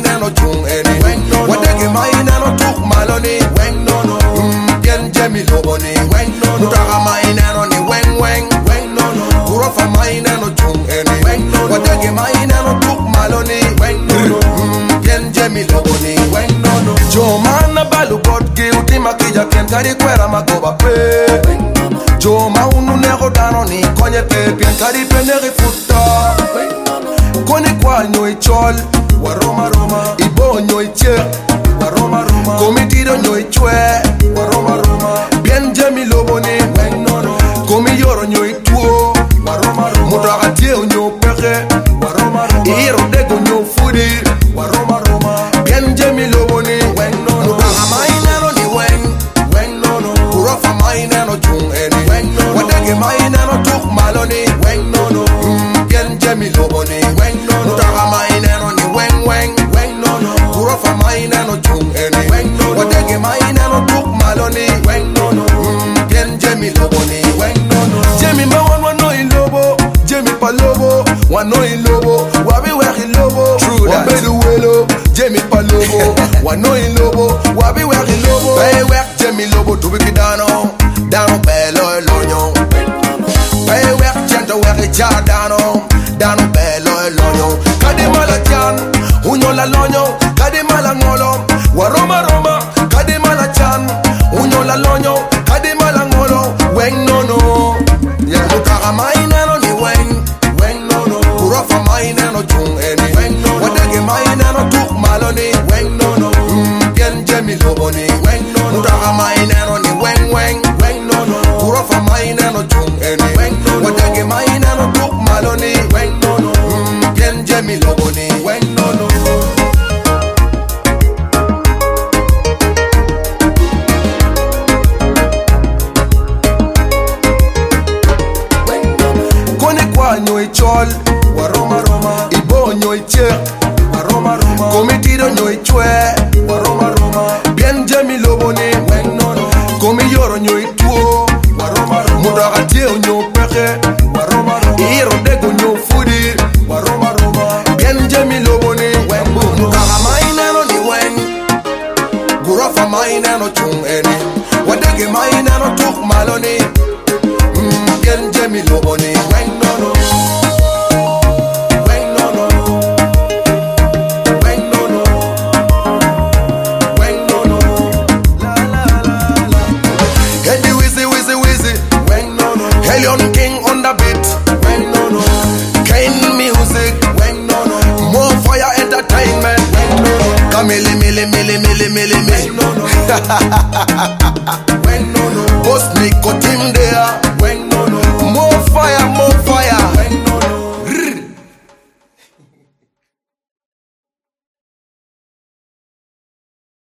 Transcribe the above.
maina no chung eni. Wadege maina no tuk maloni. Bien jemi loboni. Mutaka maina no ni weng. Kurofa maina no chung eni. Wadege maina no tuk maloni. Bien jemi loboni. Jo mana balu god guilty makija ken kari kwera magoba pe. Jo ma unu nego dano ni konye pe bien kari pe negi futa. Kone kwa nyoi chol waroma ibo nyoi che waroma komitido nyoi chwe waroma bien jemi loboni komi yoro nyoi tuo waroma mutaka tie nyo peke waroma iro dego nyo fudi waroma bien jemi loboni mutaka maina no ni kurofa maina no chung eni wadege maina no tuk maloni bien jemi loboni mutaka maina no ni kurofa maina no chung eni wadege maina no tuk maloni bien jemi loboni jemi ma wano in lobo jemi pa lobo wano in lobo wabi weki lobo wabedu welo jemi pa lobo wano in lobo wabi weki lobo bay wek jemi lobo tubiki dano belo lonyo bay wek jento weki ja dano belo lonyo kadima la chan unyo la lonyo kadima la ngolo waroma kadima la chan unyo la lonyo kadima la ngolo weng no yeah mutaka maina no ni weng no kurofa maina no chung eni wadege maina no tuk maloni bien jemi loboni mutaka maina no ni weng kurofa maina no chung eni wadege maina no tuk maloni bien jemi loboni kone kwa nyoi chol waroma ibo nyoi che waroma komitido nyoi chwe waroma bien jemi loboni komi yoro nyoi tuo waroma mutaka tie nyo peke waroma iro dego nyo fudi waroma bien jemi loboni mutaka maina no ni kurofa maina no chung eni wadege maina no tuk maloni bien jemi loboni Heady wizzy Helion King on the beat Kane music more fire entertainment Kamili mili Post me team there more fire